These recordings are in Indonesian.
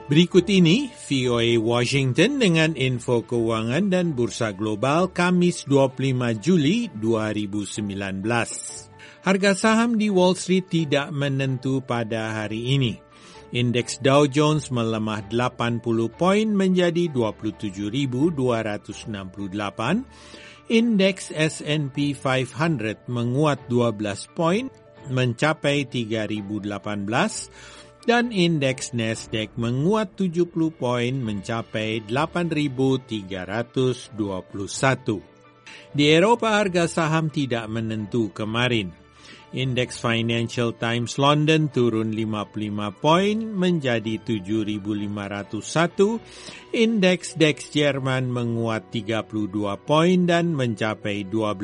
Berikut ini VOA Washington dengan info keuangan dan bursa global Kamis 25 Juli 2019. Harga saham di Wall Street tidak menentu pada hari ini. Indeks Dow Jones melemah 80 poin menjadi 27.268. Indeks S&P 500 menguat 12 poin mencapai 3.018. Dan indeks Nasdaq menguat 70 poin mencapai 8.321. Di Eropa harga saham tidak menentu kemarin. Indeks Financial Times London turun 55 poin menjadi 7.501. Indeks DAX Jerman menguat 32 poin dan mencapai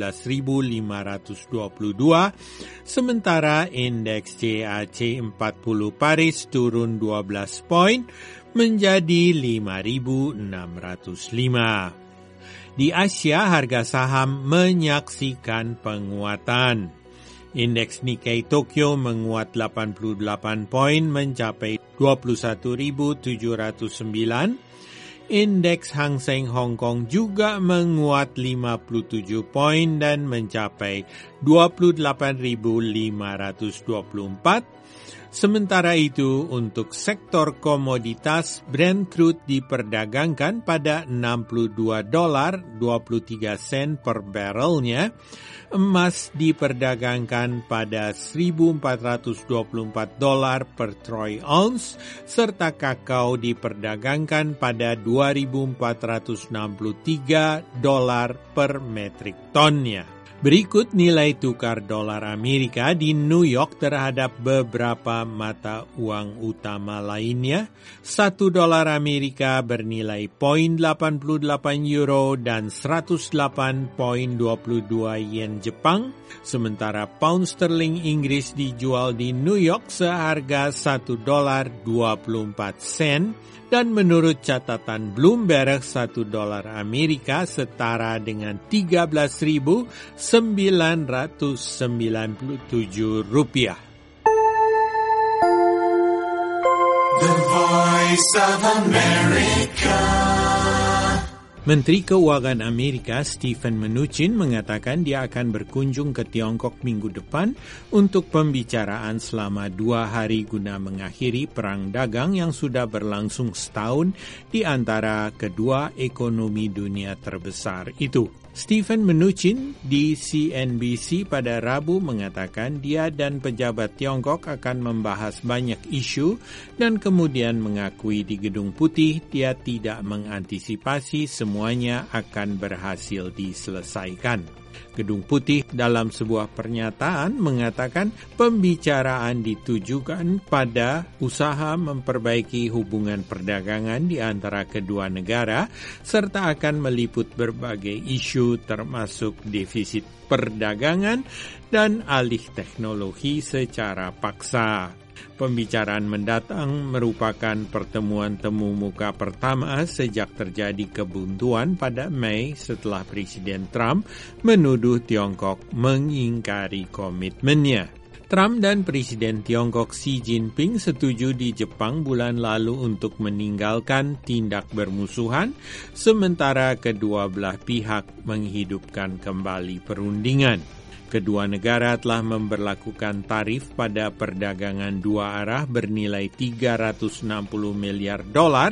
12.522. Sementara indeks CAC 40 Paris turun 12 poin menjadi 5.605. Di Asia harga saham menyaksikan penguatan. Indeks Nikkei Tokyo menguat 88 poin mencapai 21.709. Indeks Hang Seng Hong Kong juga menguat 57 poin dan mencapai 28.524. Sementara itu, untuk sektor komoditas, Brent crude diperdagangkan pada $62.23 per barrelnya, emas diperdagangkan pada $1.424 per troy ounce, serta kakao diperdagangkan pada $2.463 per metrik tonnya. Berikut nilai tukar dolar Amerika di New York terhadap beberapa mata uang utama lainnya. 1 dolar Amerika bernilai 0,88 euro dan 108,22 yen Jepang. Sementara pound sterling Inggris dijual di New York seharga 1 dolar 24 sen. Dan menurut catatan Bloomberg, 1 dolar Amerika setara dengan 13.997 rupiah. The Voice of America. Menteri Keuangan Amerika Steven Mnuchin mengatakan dia akan berkunjung ke Tiongkok minggu depan untuk pembicaraan selama 2 hari guna mengakhiri perang dagang yang sudah berlangsung setahun di antara kedua ekonomi dunia terbesar itu. Steven Mnuchin di CNBC pada Rabu mengatakan dia dan pejabat Tiongkok akan membahas banyak isu dan kemudian mengakui di Gedung Putih dia tidak mengantisipasi semuanya akan berhasil diselesaikan. Gedung Putih dalam sebuah pernyataan mengatakan pembicaraan ditujukan pada usaha memperbaiki hubungan perdagangan di antara kedua negara serta akan meliput berbagai isu termasuk defisit perdagangan dan alih teknologi secara paksa. Pembicaraan mendatang merupakan pertemuan temu muka pertama sejak terjadi kebuntuan pada Mei setelah Presiden Trump menuduh Tiongkok mengingkari komitmennya. Trump dan Presiden Tiongkok Xi Jinping setuju di Jepang bulan lalu untuk meninggalkan tindak bermusuhan, sementara kedua belah pihak menghidupkan kembali perundingan. Kedua negara telah memberlakukan tarif pada perdagangan dua arah bernilai $360 miliar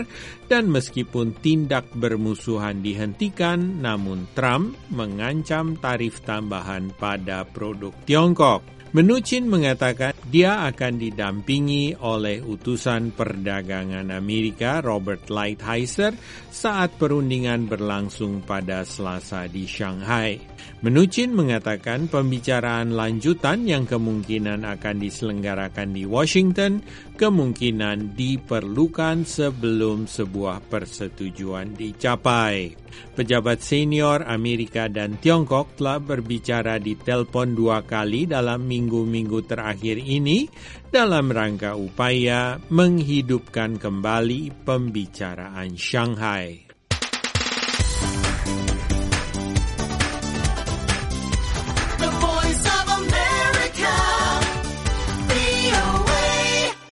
dan meskipun tindak bermusuhan dihentikan, namun Trump mengancam tarif tambahan pada produk Tiongkok. Mnuchin mengatakan dia akan didampingi oleh utusan perdagangan Amerika Robert Lighthizer saat perundingan berlangsung pada Selasa di Shanghai. Mnuchin mengatakan pembicaraan lanjutan yang kemungkinan akan diselenggarakan di Washington kemungkinan diperlukan sebelum sebuah persetujuan dicapai. Pejabat senior Amerika dan Tiongkok telah berbicara di telepon 2 kali dalam minggu-minggu terakhir ini dalam rangka upaya menghidupkan kembali pembicaraan Shanghai.